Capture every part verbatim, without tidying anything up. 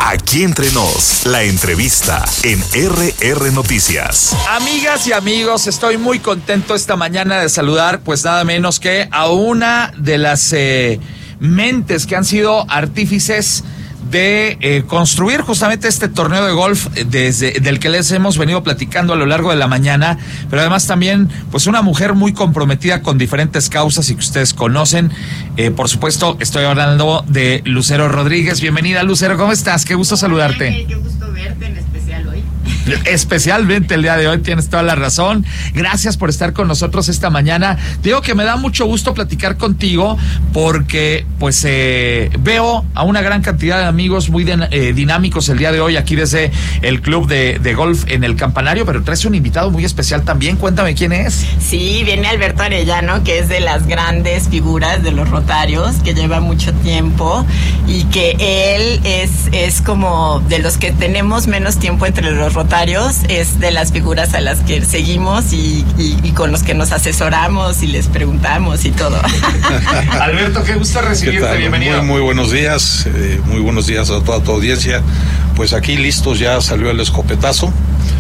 Aquí Entre Nos, la entrevista en R R Noticias. Amigas y amigos, estoy muy contento esta mañana de saludar, pues nada menos que a una de las eh, mentes que han sido artífices de eh, construir justamente este torneo de golf desde del que les hemos venido platicando a lo largo de la mañana, pero además también pues una mujer muy comprometida con diferentes causas y que ustedes conocen. Eh, por supuesto, estoy hablando de Lucero Rodríguez. Bienvenida, Lucero, ¿cómo estás? Qué gusto saludarte. Ay, qué gusto verte, en especial hoy. Especialmente el día de hoy, tienes toda la razón. Gracias por estar con nosotros esta mañana. Digo que me da mucho gusto platicar contigo porque pues eh, veo a una gran cantidad de amigos muy de, eh, dinámicos el día de hoy aquí desde el club de, de golf en el Campanario, pero traes un invitado muy especial también. Cuéntame quién es. Sí, viene Alberto Arellano, que es de las grandes figuras de los Rotarios, que lleva mucho tiempo y que él es, es como de los que tenemos menos tiempo entre los Rotarios, es de las figuras a las que seguimos y, y, y con los que nos asesoramos y les preguntamos y todo. Alberto, qué gusto recibirte, bienvenido. Muy, muy buenos días, eh, muy buenos días a toda tu audiencia. Pues aquí listos, ya salió el escopetazo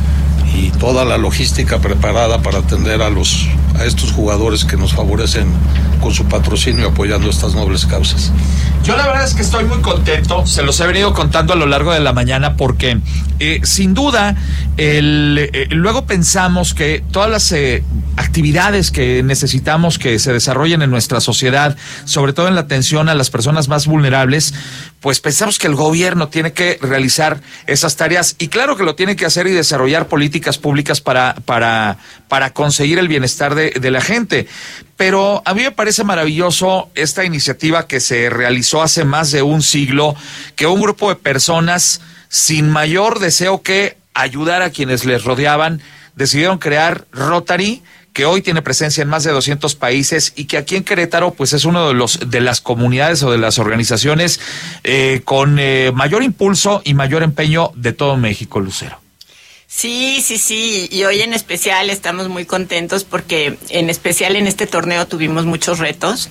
y toda la logística preparada para atender a los a estos jugadores que nos favorecen con su patrocinio apoyando estas nobles causas. Yo la verdad es que estoy muy contento, se los he venido contando a lo largo de la mañana porque eh, sin duda el, eh, luego pensamos que todas las eh, actividades que necesitamos que se desarrollen en nuestra sociedad, sobre todo en la atención a las personas más vulnerables, pues pensamos que el gobierno tiene que realizar esas tareas y claro que lo tiene que hacer y desarrollar políticas públicas para, para, para conseguir el bienestar de, de la gente. Pero a mí me parece maravilloso esta iniciativa que se realizó hace más de un siglo, que un grupo de personas sin mayor deseo que ayudar a quienes les rodeaban decidieron crear Rotary, que hoy tiene presencia en más de doscientos países y que aquí en Querétaro pues es uno de los de las comunidades o de las organizaciones eh, con eh, mayor impulso y mayor empeño de todo México, Lucero. Sí, sí, sí, y hoy en especial estamos muy contentos porque en especial en este torneo tuvimos muchos retos.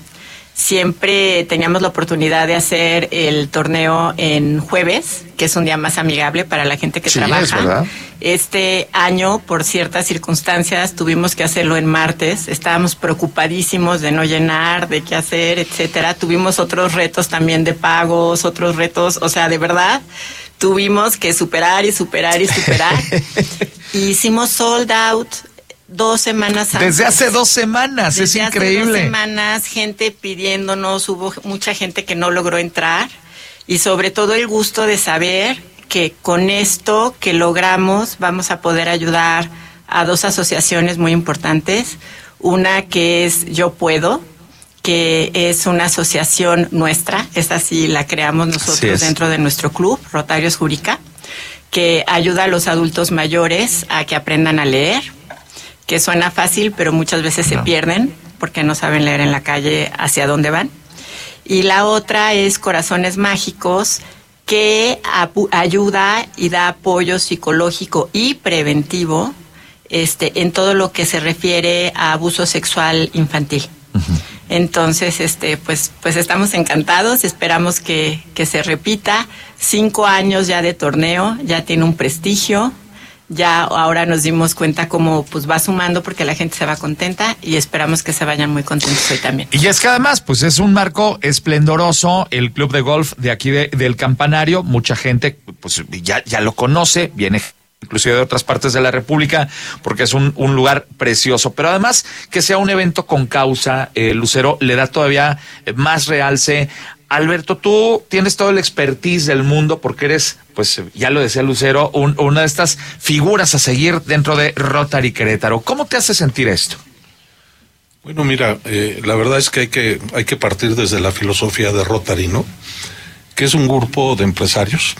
Siempre teníamos la oportunidad de hacer el torneo en jueves, que es un día más amigable para la gente que sí, trabaja. Es verdad. Este año, por ciertas circunstancias, tuvimos que hacerlo en martes. Estábamos preocupadísimos de no llenar, de qué hacer, etcétera. Tuvimos otros retos también de pagos, otros retos, o sea, de verdad, tuvimos que superar y superar y superar. Y hicimos sold out dos semanas antes. Desde hace dos semanas, Desde es increíble. Hace dos semanas, gente pidiéndonos, hubo mucha gente que no logró entrar y sobre todo el gusto de saber que con esto que logramos vamos a poder ayudar a dos asociaciones muy importantes. Una que es Yo Puedo, que es una asociación nuestra, esa sí la creamos nosotros dentro de nuestro club, Rotarios Jurica, que ayuda a los adultos mayores a que aprendan a leer, que suena fácil, pero muchas veces no. se pierden porque no saben leer en la calle hacia dónde van. Y la otra es Corazones Mágicos, que apu- ayuda y da apoyo psicológico y preventivo este, en todo lo que se refiere a abuso sexual infantil. Uh-huh. Entonces, este, pues, pues estamos encantados, esperamos que, que se repita. Cinco años ya de torneo, ya tiene un prestigio. Ya ahora nos dimos cuenta cómo pues va sumando porque la gente se va contenta y esperamos que se vayan muy contentos hoy también. Y es que además pues es un marco esplendoroso el club de golf de aquí de, del Campanario. Mucha gente pues ya, ya lo conoce, viene inclusive de otras partes de la República porque es un, un lugar precioso. Pero además que sea un evento con causa, eh, Lucero, le da todavía más realce. Alberto, tú tienes todo el expertise del mundo porque eres, pues ya lo decía Lucero, un, una de estas figuras a seguir dentro de Rotary Querétaro. ¿Cómo te hace sentir esto? Bueno, mira, eh, la verdad es que hay que hay que partir desde la filosofía de Rotary, ¿no? Que es un grupo de empresarios,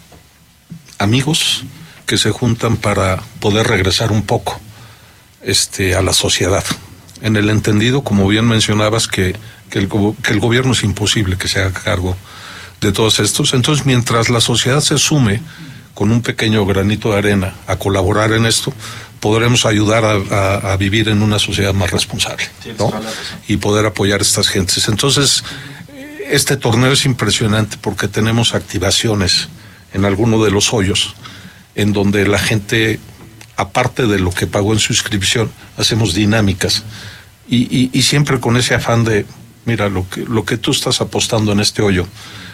amigos, que se juntan para poder regresar un poco este, a la sociedad. En el entendido, como bien mencionabas, que Que el, que el gobierno es imposible que se haga cargo de todos estos. Entonces, mientras la sociedad se sume con un pequeño granito de arena a colaborar en esto, podremos ayudar a, a, a vivir en una sociedad más responsable, ¿no? Y poder apoyar a estas gentes. Entonces, este torneo es impresionante porque tenemos activaciones en alguno de los hoyos, en donde la gente, aparte de lo que pagó en su inscripción, hacemos dinámicas y, y, y siempre con ese afán de, mira, lo que lo que tú estás apostando en este hoyo,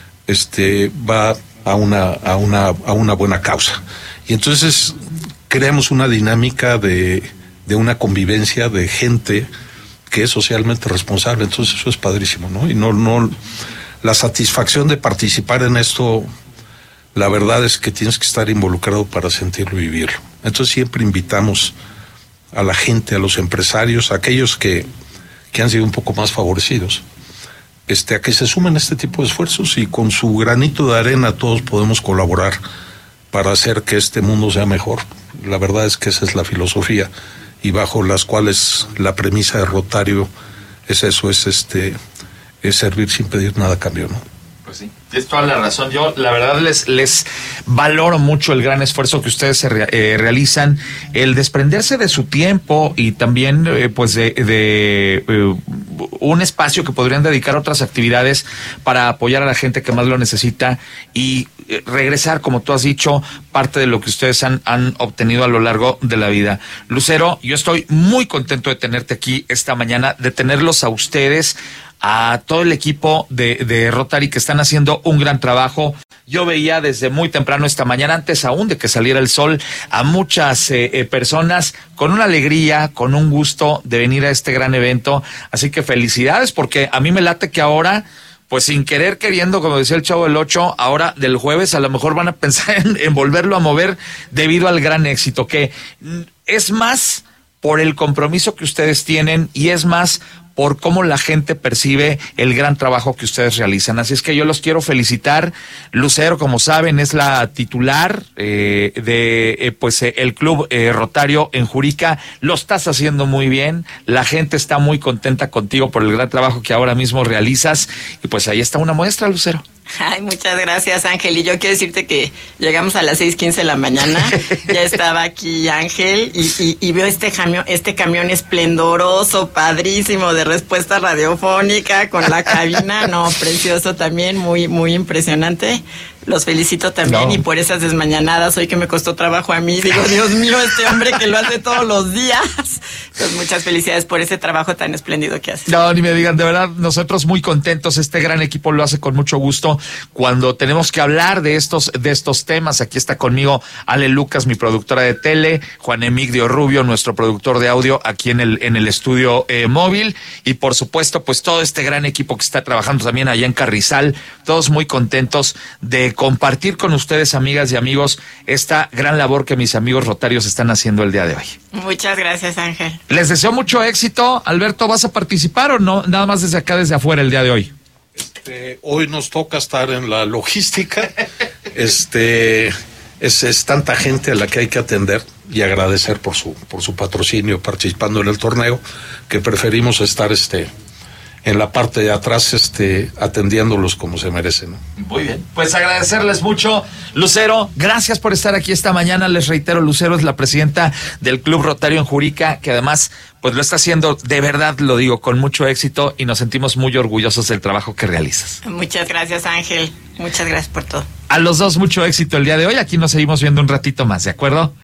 este va a una a una a una buena causa. Y entonces creamos una dinámica de de una convivencia de gente que es socialmente responsable. Entonces eso es padrísimo, ¿no? Y no no la satisfacción de participar en esto, la verdad es que tienes que estar involucrado para sentirlo y vivirlo. Entonces siempre invitamos a la gente, a los empresarios, a aquellos que, que han sido un poco más favorecidos, este, a que se sumen a este tipo de esfuerzos, y con su granito de arena todos podemos colaborar para hacer que este mundo sea mejor. La verdad es que esa es la filosofía, y bajo las cuales la premisa de Rotario es eso, es este, es servir sin pedir nada a cambio, ¿no? Pues sí, tienes toda la razón. Yo, la verdad, les, les valoro mucho el gran esfuerzo que ustedes se re, eh, realizan, el desprenderse de su tiempo y también, eh, pues, de, de eh, un espacio que podrían dedicar a otras actividades para apoyar a la gente que más lo necesita y eh, regresar, como tú has dicho, parte de lo que ustedes han, han obtenido a lo largo de la vida. Lucero, yo estoy muy contento de tenerte aquí esta mañana, de tenerlos a ustedes, a todo el equipo de, de Rotary, que están haciendo un gran trabajo. Yo veía desde muy temprano esta mañana, antes aún de que saliera el sol, a muchas eh, eh, personas con una alegría, con un gusto de venir a este gran evento. Así que felicidades, porque a mí me late que ahora, pues sin querer queriendo, como decía el Chavo del Ocho, ahora del jueves a lo mejor van a pensar en, en volverlo a mover debido al gran éxito, que es más por el compromiso que ustedes tienen y es más por cómo la gente percibe el gran trabajo que ustedes realizan. Así es que yo los quiero felicitar. Lucero, como saben, es la titular eh, de eh, pues eh, el Club eh, Rotario en Juríca. Lo estás haciendo muy bien. La gente está muy contenta contigo por el gran trabajo que ahora mismo realizas. Y pues ahí está una muestra, Lucero. Ay, muchas gracias, Ángel. Y yo quiero decirte que llegamos a las seis quince de la mañana. Ya estaba aquí Ángel y, y, y veo este camión, este camión esplendoroso, padrísimo, de respuesta radiofónica con la cabina. No, precioso también, muy, muy impresionante. Los felicito también, no. Y por esas desmañanadas hoy que me costó trabajo a mí. Digo, Dios mío, este hombre que lo hace todos los días. Pues muchas felicidades por ese trabajo tan espléndido que hace. No, ni me digan, de verdad, nosotros muy contentos. Este gran equipo lo hace con mucho gusto. Cuando tenemos que hablar de estos, de estos temas, aquí está conmigo Ale Lucas, mi productora de tele, Juan Emigdio Rubio, nuestro productor de audio aquí en el, en el estudio eh, móvil. Y por supuesto, pues todo este gran equipo que está trabajando también allá en Carrizal. Todos muy contentos de compartir con ustedes, amigas y amigos, esta gran labor que mis amigos rotarios están haciendo el día de hoy. Muchas gracias, Ángel. Les deseo mucho éxito. Alberto, ¿vas a participar o no? Nada más desde acá, desde afuera el día de hoy. Este, hoy nos toca estar en la logística. Este es, es tanta gente a la que hay que atender y agradecer por su, por su patrocinio participando en el torneo, que preferimos estar este en la parte de atrás, este, atendiéndolos como se merecen, ¿no? Muy bien. Pues agradecerles mucho. Lucero, gracias por estar aquí esta mañana. Les reitero, Lucero es la presidenta del Club Rotario en Juríca, que además, pues lo está haciendo, de verdad lo digo, con mucho éxito, y nos sentimos muy orgullosos del trabajo que realizas. Muchas gracias, Ángel. Muchas gracias por todo. A los dos, mucho éxito el día de hoy. Aquí nos seguimos viendo un ratito más, ¿de acuerdo?